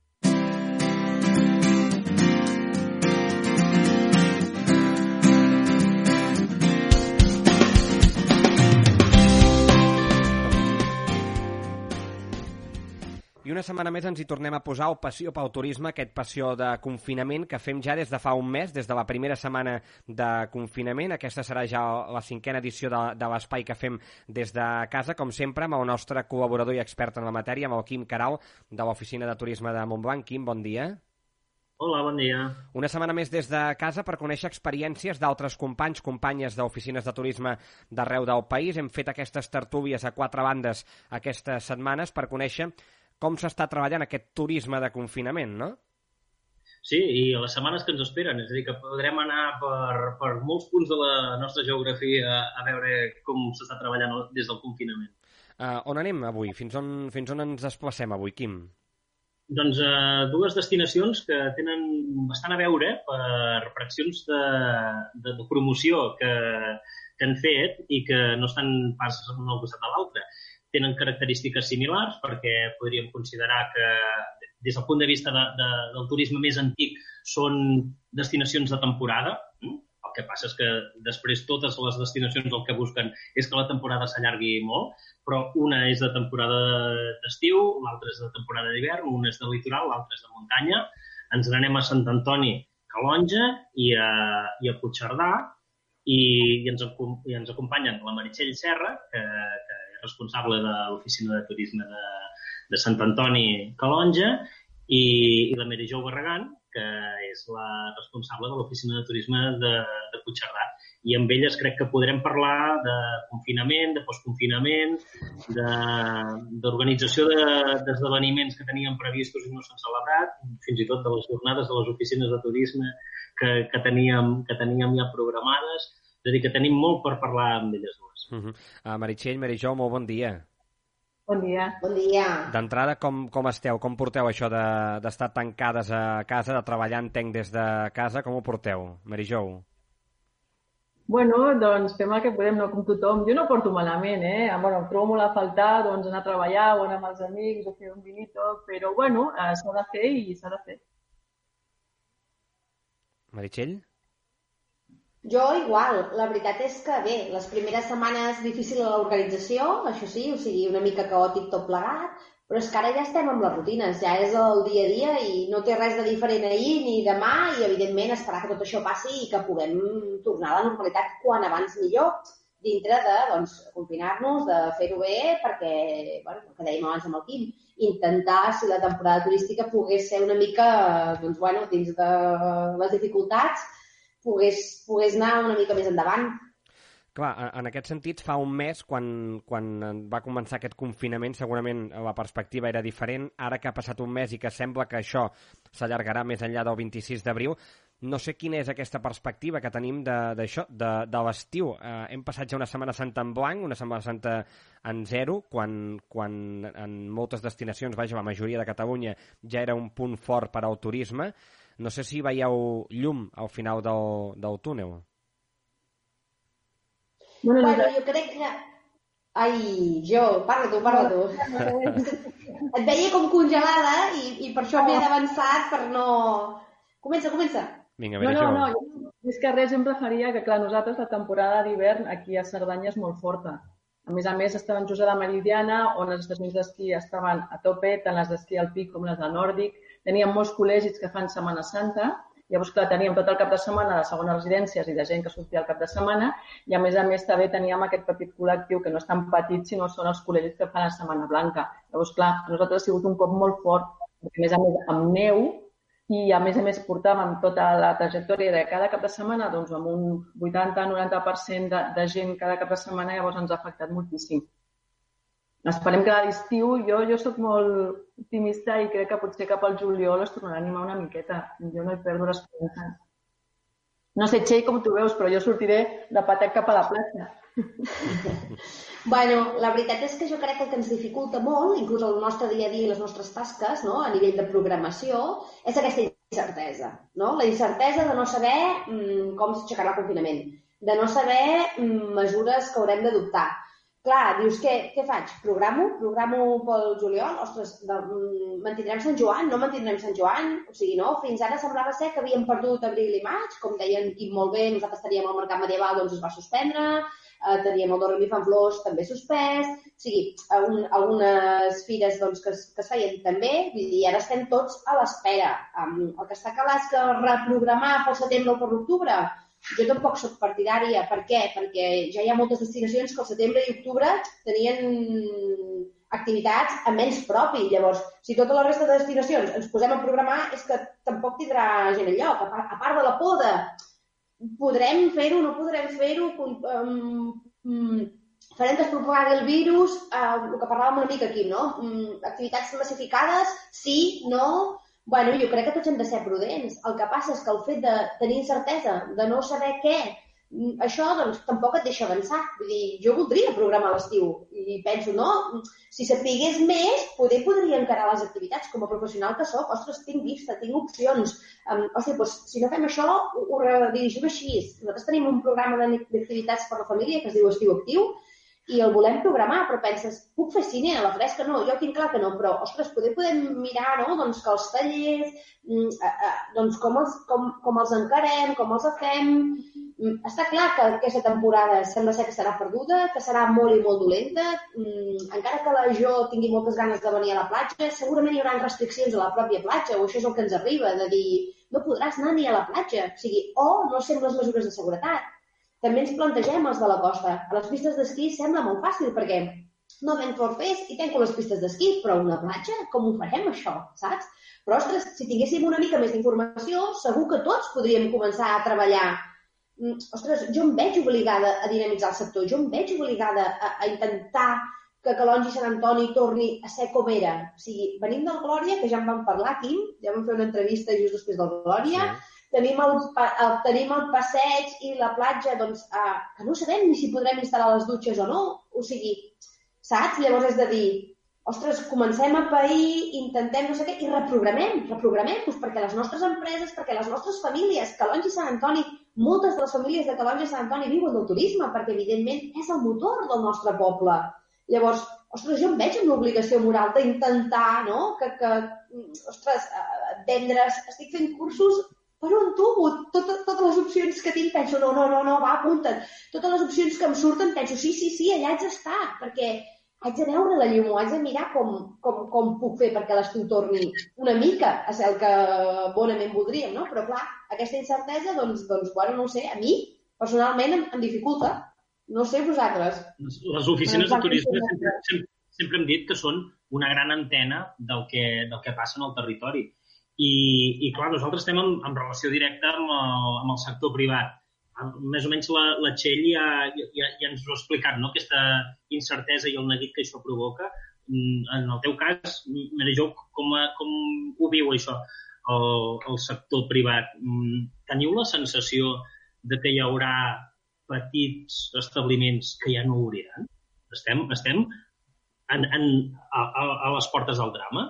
I una setmana més ens hi tornem a posar el Passió pel Turisme, aquest passió de confinament que fem ja des de fa un mes, des de la primera setmana de confinament. Aquesta serà ja la cinquena edició de, de l'espai que fem des de casa, com sempre, amb el nostre col·laborador i expert en la matèria, amb el Quim Caral, de l'Oficina de Turisme de Montblanc. Quim, bon dia. Hola, bon dia. Una setmana més des de casa per conèixer experiències d'altres companys, companyes d'oficines de turisme d'arreu del país. Hem fet aquestes tertúlies a quatre bandes aquestes setmanes per conèixer com s'està treballant aquest turisme de confinament, no? Sí, i les setmanes que ens esperen, és a dir, que podrem anar per, per molts punts de la nostra geografia a veure com s'està treballant des del confinament. Uh, on anem avui? Fins on, fins on ens desplacem avui, Quim? Doncs uh, dues destinacions que tenen bastant a veure per, per accions de, de, de promoció que, que han fet i que no estan pas un al costat de l'altre. Tenen característiques similars perquè podríem considerar que des del punt de vista de, de, del turisme més antic, són destinacions de temporada. El que passa és que després totes les destinacions el que busquen és que la temporada s'allargui molt, però una és de temporada d'estiu, l'altra és de temporada d'hivern, una és de litoral, l'altra és de muntanya. Ens n'anem a Sant Antoni, Calonge i a, i a Puigcerdà i, i, ens, i ens acompanyen la Meritxell Serra, que, que és responsable de l'oficina de turisme de, de Sant Antoni, Calonge, i, i la Merijou Barragán, que és la responsable de l'oficina de turisme de, de Puigcerdà. I amb elles crec que podrem parlar de confinament, de postconfinament, d'organització d'esdeveniments que teníem previstos i no s'han celebrat, fins i tot de les jornades de les oficines de turisme que, que, teníem, que teníem ja programades. És a dir, que tenim molt per parlar amb elles dues. Uh -huh. uh, Meritxell, Merijou, molt bon dia. Bon dia. Bon dia. D'entrada, com, com esteu? Com porteu això d'estar de, tancades a casa, de treballar entenc des de casa? Com ho porteu, Merijou? Bueno, doncs fem el que podem, no com tothom. Jo no porto malament, eh? Bueno, em trobo molt a faltar doncs, anar a treballar o anar amb els amics o fer un vinito, però bueno, s'ha de fer i s'ha de fer. Meritxell? Jo igual. La veritat és que bé, les primeres setmanes difícil a l'organització, això sí, o sigui, una mica caòtic tot plegat, però és que ara ja estem amb les rutines, ja és el dia a dia i no té res de diferent ahir ni demà i, evidentment, esperar que tot això passi i que puguem tornar a la normalitat quan abans millor, dintre de, doncs, confinar-nos, de fer-ho bé, perquè, bueno, el que dèiem abans amb el Quim, intentar, si la temporada turística pogués ser una mica, doncs, bueno, dins de les dificultats, pogués, pogués anar una mica més endavant. Clar, en aquest sentit, fa un mes, quan, quan va començar aquest confinament, segurament la perspectiva era diferent. Ara que ha passat un mes i que sembla que això s'allargarà més enllà del vint-i-sis d'abril, no sé quina és aquesta perspectiva que tenim d'això, de, de, de l'estiu. Eh, hem passat ja una Setmana Santa en blanc, una Setmana Santa en zero, quan, quan en moltes destinacions, vaja, la majoria de Catalunya, ja era un punt fort per al turisme. No sé si veieu llum al final del, del túnel. Bueno, bueno, jo crec que... Ai, jo, parla tu, parla tu. Et veia com congelada i, i per això m'he d'avançar per no... Comença, comença. Vinga, no, no, no, jo, és que res em preferia que, clar, nosaltres la temporada d'hivern aquí a Cerdanya és molt forta. A més a més, estàvem just a la Meridiana, on les estacions d'esquí estaven a tope, tant les d'esquí alpí com les de nòrdic. Teníem molts col·legis que fan Setmana Santa. Llavors, clar, teníem tot el cap de setmana de segones residències i de gent que sortia al cap de setmana i, a més a més, també teníem aquest petit col·lectiu que no és tan petit, sinó són els col·legis que fan la Setmana Blanca. Llavors, clar, per nosaltres ha sigut un cop molt fort, perquè, a més a més, amb neu i, a més a més, portàvem tota la trajectòria de cada cap de setmana doncs, amb un vuitanta a noranta per cent de, de gent cada cap de setmana, llavors ens ha afectat moltíssim. Esperem que a l'estiu, jo, jo soc molt optimista i crec que potser cap al juliol es tornarà a animar una miqueta. Jo no hi perdo l'esperança. No sé, Txell, com tu veus, però jo sortiré de patet cap a la platja. Bueno, la veritat és que jo crec que el que ens dificulta molt, inclús el nostre dia a dia i les nostres tasques, no?, a nivell de programació, és aquesta incertesa, no? La incertesa de no saber mm, com s'aixecarà el confinament, de no saber mm, mesures que haurem d'adoptar. Clar, dius, què, què faig? Programo? Programo pel juliol? Ostres, de, mm, mantindrem Sant Joan? No mantindrem Sant Joan? O sigui, no? Fins ara semblava ser que havíem perdut abril i maig, com deien Quim molt bé, nosaltres teníem el mercat medieval, doncs es va suspendre, eh, teníem el Dormi Fan Flors també suspès, o sigui, un, algunes fires doncs, que, es, que es feien també, i ara estem tots a l'espera. Um, el que està clar és que reprogramar pel setembre o per l'octubre, jo tampoc soc partidària. Per què? Perquè ja hi ha moltes destinacions que al setembre i octubre tenien activitats amb ells propi. Llavors, si tota la resta de destinacions ens posem a programar, és que tampoc tindrà gent enlloc. A part, a part de la por de podrem fer-ho, no podrem fer-ho, um, um, farem que es propagui el virus, uh, el que parlàvem una mica aquí, no? Um, activitats massificades, sí, no... Bueno, jo crec que tots hem de ser prudents. El que passa és que el fet de tenir incertesa, de no saber què, això doncs tampoc et deixa avançar. Vull dir, jo voldria programar l'estiu i penso, no, si sapigués més, poder podria encarar les activitats. Com a professional que soc, ostres, tinc vista, tinc opcions. Um, ostres, doncs, si no fem això, ho redirigim així. Nosaltres tenim un programa d'activitats per la família que es diu Estiu Actiu, i el volem programar, però penses, puc fer cine a la fresca? No, jo tinc clar que no, però, ostres, poder podem mirar, no?, doncs que els tallers, doncs com els, com, com els encarem, com els fem. Està clar que aquesta temporada sembla ser que serà perduda, que serà molt i molt dolenta, encara que la Jo tingui moltes ganes de venir a la platja, segurament hi haurà restriccions a la pròpia platja, o això és el que ens arriba, de dir, no podràs anar ni a la platja, o sigui, o no sent les mesures de seguretat. També ens plantegem els de la costa. A les pistes d'esquí sembla molt fàcil, perquè no venc forfers i tanco les pistes d'esquí, però una platja, com ho farem, això, saps? Però, ostres, si tinguéssim una mica més d'informació, segur que tots podríem començar a treballar. Ostres, jo em veig obligada a dinamitzar el sector, jo em veig obligada a, a intentar que Calonge i Sant Antoni torni a ser com era. O sigui, venim del Glòria, que ja en vam parlar, Quim, ja vam fer una entrevista just després del Glòria, sí. Tenim el, el, tenim el passeig i la platja, doncs, eh, que no sabem ni si podrem instal·lar les dutxes o no. O sigui, saps? Llavors és de dir, ostres, comencem a pair, intentem no sé què, i reprogramem, reprogramem, doncs perquè les nostres empreses, perquè les nostres famílies, Calonge i Sant Antoni, moltes de les famílies de Calonge i Sant Antoni viuen del turisme, perquè evidentment és el motor del nostre poble. Llavors, ostres, jo em veig amb l'obligació moral d'intentar, no?, que, que ostres, vendre's, estic fent cursos per on tubo, totes, totes les opcions que tinc, penso, no, no, no, no, va, apunta't. Totes les opcions que em surten, penso, sí, sí, sí, allà haig d'estar, perquè haig de veure la llum, haig de mirar com, com, com puc fer perquè l'estiu torni una mica a ser el que bonament voldríem, no? Però, clar, aquesta incertesa, doncs, doncs bueno, no ho sé, a mi, personalment, em, em dificulta. No sé vosaltres. Les oficines de turisme sempre, sempre, sempre hem dit que són una gran antena del que, del que passa en el territori. I, i clar, nosaltres estem en, en relació directa amb el, amb el sector privat. Més o menys la, la Txell ja, ja, ja ens ho ha explicat, no?, aquesta incertesa i el neguit que això provoca. En el teu cas, Maria-Jo, com, com ho viu això, el, el sector privat? Teniu la sensació de que hi haurà petits establiments que ja no obriran? Estem, estem en, en, a, a les portes del drama?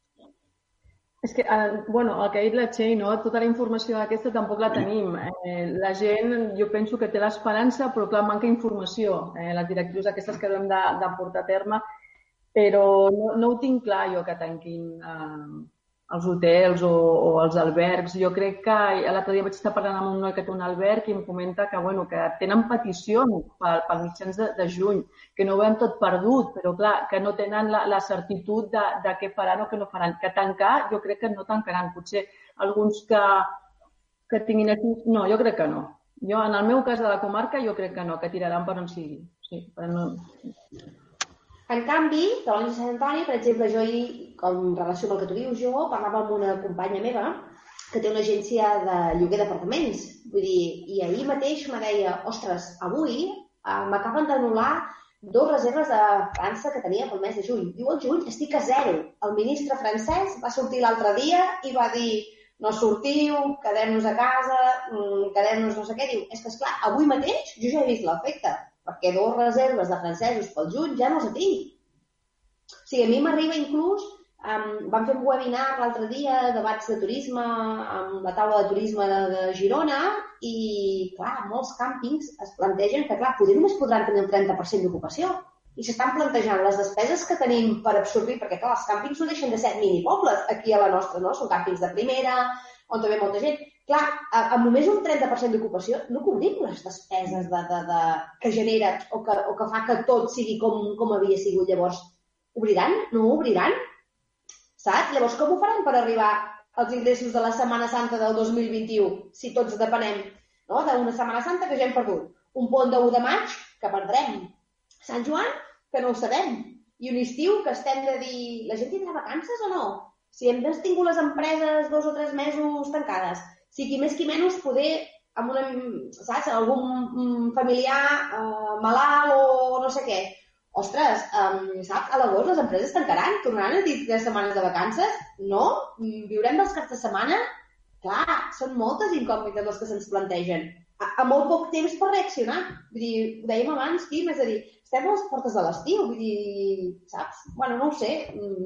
És que, bueno, el que ha dit la Txell, no? Tota la informació aquesta tampoc la tenim. Eh, la gent, jo penso que té l'esperança, però clar, manca informació. Eh, les directrius aquestes que hem de, de portar a terme, però no, no ho tinc clar jo que tanquin eh, els hotels o, o els albergs. Jo crec que l'altre dia vaig estar parlant amb un noi que té un alberg i em comenta que, bueno, que tenen peticions pel, pel mitjans de, de juny, que no ho veuen tot perdut, però clar, que no tenen la, la certitud de, de què faran o què no faran. Que tancar, jo crec que no tancaran. Potser alguns que, que tinguin aquí... No, jo crec que no. Jo, en el meu cas de la comarca, jo crec que no, que tiraran per on sigui. Sí, però no... En canvi, Calonge i Sant Antoni, per exemple, jo, i, en relació amb el que tu dius, jo parlava amb una companya meva que té una agència de lloguer d'apartaments. Vull dir, i ahir mateix me deia, ostres, avui eh, m'acaben d'anul·lar dos reserves de França que tenia pel mes de juny. Diu, el juny estic a zero. El ministre francès va sortir l'altre dia i va dir, no sortiu, quedem-nos a casa, quedem-nos no sé què. Diu, és que, esclar, avui mateix jo ja he vist l'efecte, perquè dos reserves de francesos pel juny ja no els tinc. O sigui, a mi m'arriba inclús, um, vam fer un webinar l'altre dia, debats de turisme, amb la taula de turisme de, de Girona, i, clar, molts càmpings es plantegen que, clar, potser només podran tenir el trenta per cent d'ocupació. I s'estan plantejant les despeses que tenim per absorbir, perquè, clar, els càmpings no deixen de ser mini-pobles aquí a la nostra, no? Són càmpings de primera, on també molta gent. Clar, amb només un trenta per cent d'ocupació no cobrim les despeses de, de, de, que genera o que, o que fa que tot sigui com, com havia sigut. Llavors, obriran? No obriran? Saps? Llavors, com ho faran per arribar als ingressos de la Setmana Santa del dos mil vint-i-u, si tots depenem, no?, d'una Setmana Santa que ja hem perdut? Un pont de u de maig que perdrem. Sant Joan, que no ho sabem. I un estiu que estem de dir, la gent tindrà vacances o no? Si hem tingut les empreses dos o tres mesos tancades, si qui més qui menys poder, amb una, saps, algun familiar eh, malalt o no sé què. Ostres, eh, saps, a l'agost les empreses tancaran, tornaran a dir tres setmanes de vacances? No? Viurem dels caps de setmana? Clar, són moltes incògnites les que se'ns plantegen. A, a molt poc temps per reaccionar. Vull dir, ho dèiem abans, Quim, és a dir, estem a les portes de l'estiu, vull dir, saps? Bueno, no ho sé.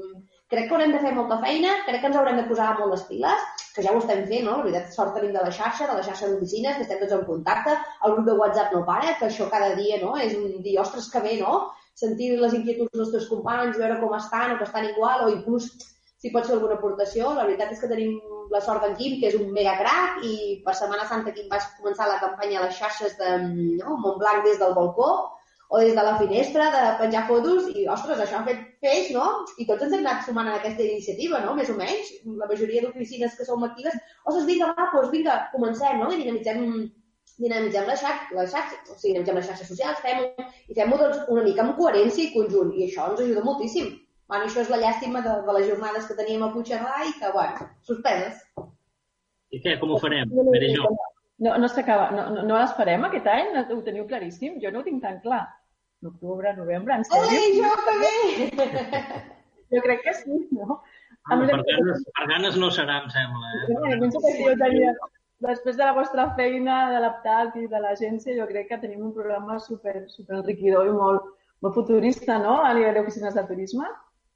crec que haurem de fer molta feina, crec que ens haurem de posar molt les piles, que ja ho estem fent, no? La veritat, sort tenim de la xarxa, de la xarxa d'oficines, que estem tots en contacte, el grup de WhatsApp no para, que això cada dia, no? És un dir, ostres, que bé, no? Sentir les inquietuds dels teus companys, veure com estan, o que estan igual, o inclús si pots fer alguna aportació. La veritat és que tenim la sort d'en Quim, que és un mega crac, i per Setmana Santa Quim va començar la campanya a les xarxes de no? Montblanc des del balcó, o des de la finestra, de penjar fotos, i, ostres, això ha fet peix, no? I tots ens hem anat sumant en aquesta iniciativa, no? Més o menys. La majoria d'oficines que som actives, ostres, vinga, va, doncs vinga, comencem, no? I dinamitzem, dinamitzem les xarxes, les xarxes, o sigui, dinamitzem les xarxes socials, fem-ho, i fem-ho doncs, una mica amb coherència i conjunt, i això ens ajuda moltíssim. Bueno, això és la llàstima de, de les jornades que teníem a Puigcerdà i que, bueno, suspeses. I què, com ho farem? Bé, jo. No, no s'acaba, no, no, no les farem aquest any? Ho teniu claríssim? Jo no ho tinc tan clar. L'octubre, novembre, en sèrio? Oi, jo també! Jo crec que sí, no? Ah, per, ganes, per ganes no serà, em sembla. Eh? Jo penso que si jo tenia, després de la vostra feina, de l'Aptat i de l'agència, jo crec que tenim un programa super, super enriquidor i molt, molt futurista, no?, a nivell d'oficines de turisme.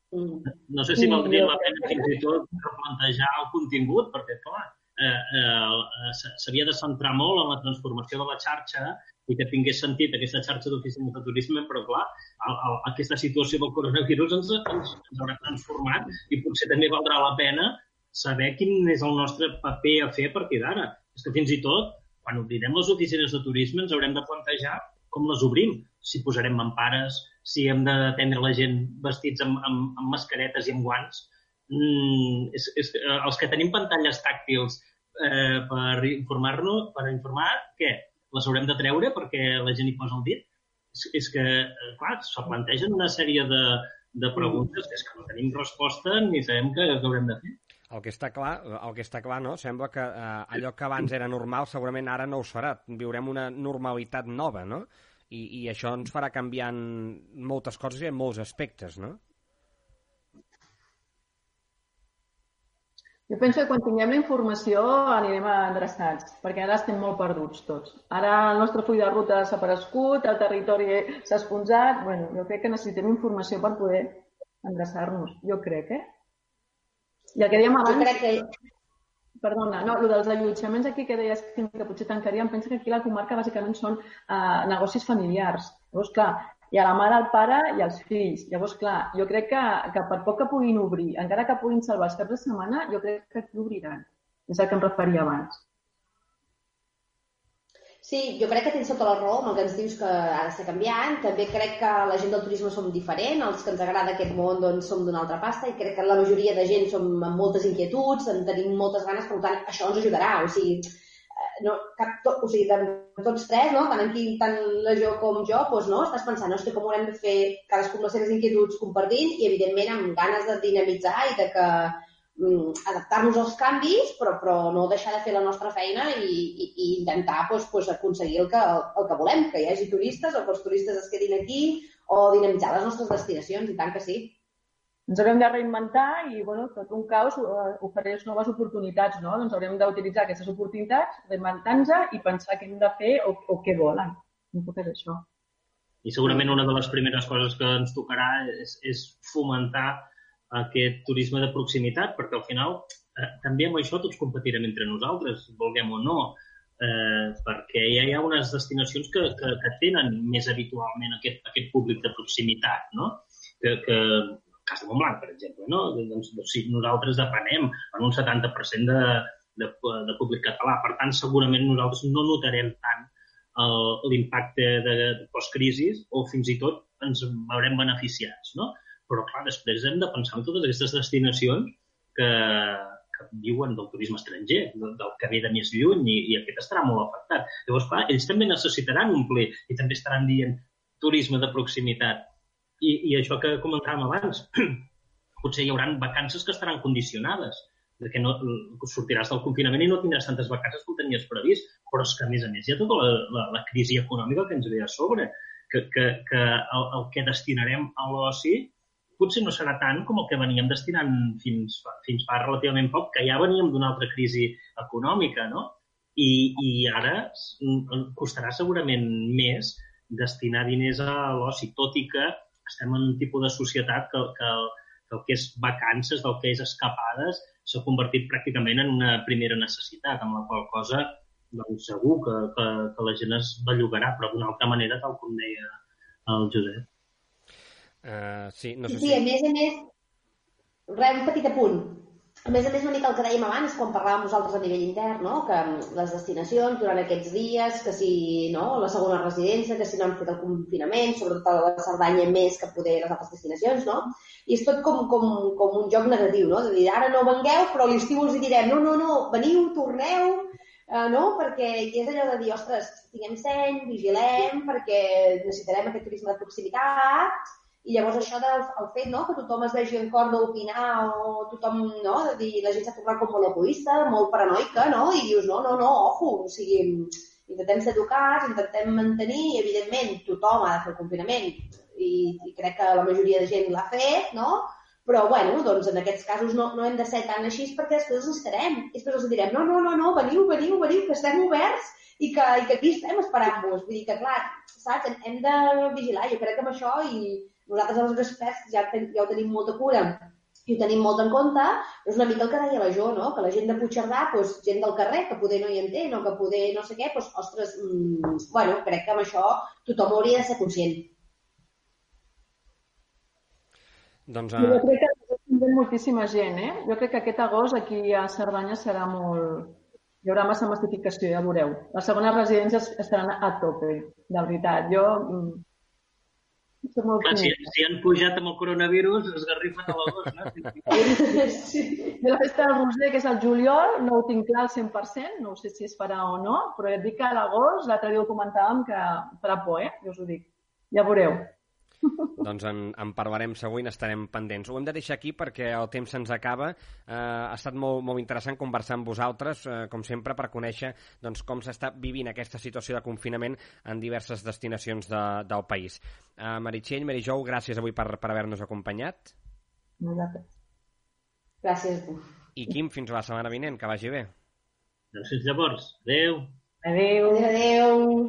No sé si valdria la pena fins i tot replantejar el contingut, perquè, clar, eh, eh, s'havia de centrar molt en la transformació de la xarxa i que tingués sentit aquesta xarxa d'oficines de turisme, però, clar, el, el, aquesta situació del coronavirus ens, ens, ens haurà transformat i potser també valdrà la pena saber quin és el nostre paper a fer a partir d'ara. És que fins i tot, quan obrirem les oficines de turisme, ens haurem de plantejar com les obrim, si posarem mampares, si hem d'atendre la gent vestits amb, amb, amb mascaretes i amb guants. Mm, és, és, els que tenim pantalles tàctils eh, per informar-nos, per informar, què? Les haurem de treure perquè la gent hi posa el dit? És, és que, clar, se plantegen una sèrie de, de preguntes que és que no tenim resposta ni sabem què haurem de fer. El que està clar, el que està clar, no? Sembla que eh, allò que abans era normal segurament ara no ho serà. Viurem una normalitat nova, no? I, i això ens farà canviar en moltes coses i en molts aspectes, no? Jo penso que quan tinguem la informació anirem endreçats, perquè ara estem molt perduts tots. Ara el nostre full de ruta s'ha aparegut, el territori s'ha esponjat. Bueno, jo crec que necessitem informació per poder endreçar-nos. Jo crec, eh? I el que dèiem abans... Jo crec que... Perdona, no, el dels allotjaments aquí que deies que potser tancaríem, penso que aquí a la comarca bàsicament són eh, negocis familiars. Llavors, clar, hi ha la mare, el pare i els fills. Llavors, clar, jo crec que, que per poc que puguin obrir, encara que puguin salvar els caps de setmana, jo crec que aquí obriran. És el que em referia abans. Sí, jo crec que tens tota la raó amb el que ens dius que ha d'estar canviant. També crec que la gent del turisme som diferent, els que ens agrada aquest món doncs, som d'una altra pasta i crec que la majoria de gent som amb moltes inquietuds, en tenim moltes ganes, per tant, això ens ajudarà. O sigui, no, cap to, o sigui de, tots tres, no? Tant aquí, tant la Jo com jo, doncs, no? Estàs pensant, no, com ho haurem de fer cadascú amb les seves inquietuds compartint i, evidentment, amb ganes de dinamitzar i de que adaptar-nos als canvis, però, però no deixar de fer la nostra feina i, i, i intentar doncs, doncs, aconseguir el que, el, el que volem, que hi hagi turistes o que els turistes es quedin aquí o dinamitzar les nostres destinacions, i tant que sí. Ens haurem de reinventar i, bueno, tot un caos ofereix noves oportunitats, no? Doncs haurem d'utilitzar aquestes oportunitats, reinventar-nos i pensar què hem de fer o, o què volen. Un poc és això. I segurament una de les primeres coses que ens tocarà és, és fomentar aquest turisme de proximitat, perquè al final eh, també amb això tots competirem entre nosaltres, vulguem o no, eh, perquè ja hi ha unes destinacions que, que, que tenen més habitualment aquest, aquest públic de proximitat, no? Que, que el cas de Montblanc, per exemple, no? Doncs, doncs, sí, nosaltres depenem en un setanta per cent de, de, de públic català, per tant, segurament nosaltres no notarem tant l'impacte de, de post-crisis o fins i tot ens veurem beneficiats, no? Però, clar, després hem de pensar en totes aquestes destinacions que, que viuen del turisme estranger, del, del que ve de més lluny, i, i aquest estarà molt afectat. Llavors, clar, ells també necessitaran omplir i també estaran dient turisme de proximitat. I, i això que comentàvem abans, potser hi haurà vacances que estaran condicionades, perquè no, sortiràs del confinament i no tindràs tantes vacances com tenies previst, però és que, a més a més, hi ha tota la, la, la crisi econòmica que ens ve a sobre, que, que, que el, el que destinarem a l'oci potser no serà tant com el que veníem destinant fins, fins fa relativament poc, que ja veníem d'una altra crisi econòmica, no? I, i ara costarà segurament més destinar diners a l'oci, tot i que estem en un tipus de societat que, que, que el que és vacances, del que és escapades, s'ha convertit pràcticament en una primera necessitat, amb la qual cosa doncs, segur que, que, que la gent es bellugarà, però d'una altra manera, tal com deia el Josep. Uh, sí, no sé sí, si... a més a més, res, un petit apunt. A més a més, una mica el que dèiem abans, quan parlàvem nosaltres a nivell intern, no? Que les destinacions durant aquests dies, que si no, la segona residència, que si no han fet el confinament, sobretot a la Cerdanya més que poder les altres destinacions, no? I és tot com, com, com un joc negatiu, no? De dir, ara no vengueu, però a l'estiu us hi direm, no, no, no, veniu, torneu, eh, no? Perquè és allò de dir, ostres, tinguem seny, vigilem, perquè necessitarem aquest turisme de proximitat. I llavors això del el fet no, que tothom es vegi en cor d'opinar o tothom, no, de dir, la gent s'ha tornat com molt egoista, molt paranoica, no? I dius, no, no, no, ojo, o sigui, intentem ser educats, intentem mantenir, i evidentment tothom ha de fer el confinament i, i crec que la majoria de gent l'ha fet, no? Però, bueno, doncs en aquests casos no, no hem de ser tan així perquè després els estarem. I després els direm, no, no, no, no, veniu, veniu, veniu, que estem oberts i que, i que aquí estem esperant-vos. Vull dir que, clar, saps, hem de vigilar. Jo crec que amb això i nosaltres els experts ja, ten, ja ho tenim molta cura i ho tenim molt en compte, és una mica el que deia la Jo, no? Que la gent de Puigcerdà, doncs, gent del carrer, que poder no hi entén o que poder no sé què, doncs, ostres, mmm, bueno, crec que amb això tothom hauria de ser conscient. Doncs, uh... Jo crec que tindrem moltíssima gent, eh? Jo crec que aquest agost aquí a Cerdanya serà molt... Hi haurà massa massificació, ja veureu. Les segones residències estaran a tope, de veritat. Jo... Clar, si, si han pujat amb el coronavirus, es garrifen a l'agost, no? Sí. De la festa del Roser, que és el juliol, no ho tinc clar al cent per cent, no sé si es farà o no, però ja et dic que a l'agost, l'altre dia ho comentàvem, que farà por, eh? Jo us ho dic. Ja veureu. Doncs en, en parlarem segur i n'estarem pendents. Ho hem de deixar aquí perquè el temps se'ns acaba. Eh, ha estat molt, molt interessant conversar amb vosaltres, eh, com sempre, per conèixer doncs, com s'està vivint aquesta situació de confinament en diverses destinacions de, del país. Eh, Meritxell, Merijou, gràcies avui per, per haver-nos acompanyat. Gràcies. Gràcies. I Quim, fins la setmana vinent, que vagi bé. Doncs fins llavors. Adéu. Adéu. Adéu. Adéu.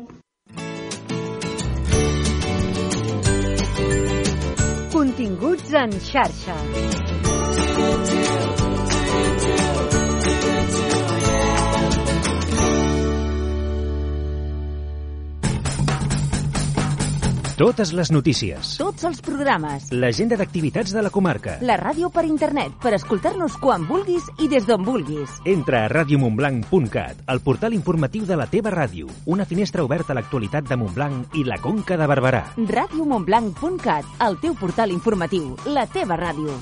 Continguts en xarxa. Totes les notícies. Tots els programes. L'agenda d'activitats de la comarca. La ràdio per internet, per escoltar-nos quan vulguis i des d'on vulguis. Entra a radio montblanc punt cat, el portal informatiu de la teva ràdio. Una finestra oberta a l'actualitat de Montblanc i la Conca de Barberà. radio montblanc punt cat, el teu portal informatiu, la teva ràdio.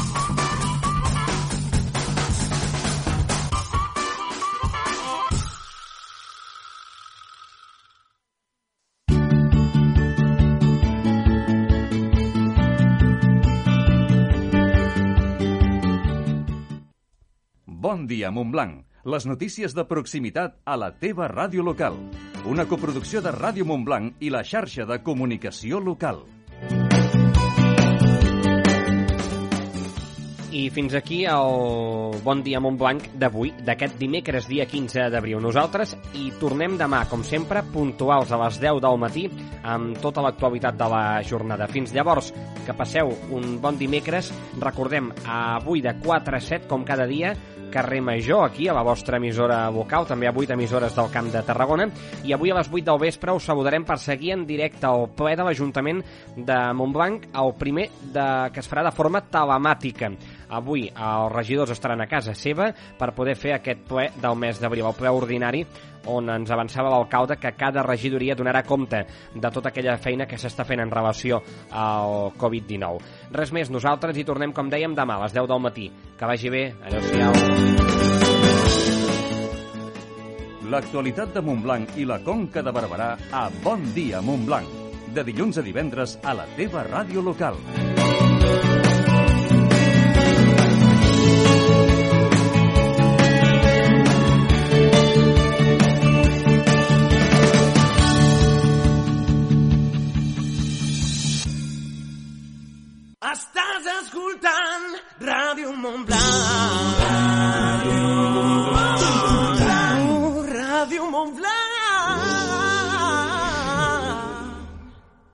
Bon dia, Montblanc. Les notícies de proximitat a la teva ràdio local. Una coproducció de Ràdio Montblanc i la xarxa de comunicació local. I fins aquí el Bon dia Montblanc d'avui, d'aquest dimecres dia quinze d'abril. Nosaltres hi tornem demà, com sempre, puntuals a les deu del matí, amb tota l'actualitat de la jornada. Fins llavors, que passeu un bon dimecres. Recordem, avui de quatre a set, com cada dia, carrer Major, aquí, a la vostra emissora local, també a vuit emissores del Camp de Tarragona, i avui a les vuit del vespre us saludarem per seguir en directe al ple de l'Ajuntament de Montblanc, el primer de, que es farà de forma telemàtica. Avui els regidors estaran a casa seva per poder fer aquest ple del mes d'abril, el ple ordinari, on ens avançava l'alcalde que cada regidoria donarà compte de tota aquella feina que s'està fent en relació al covid dinou. Res més, nosaltres hi tornem, com dèiem, demà a les deu del matí. Que vagi bé, adéu-siau. L'actualitat de Montblanc i la Conca de Barberà a Bon dia Montblanc. De dilluns a divendres a la teva ràdio local.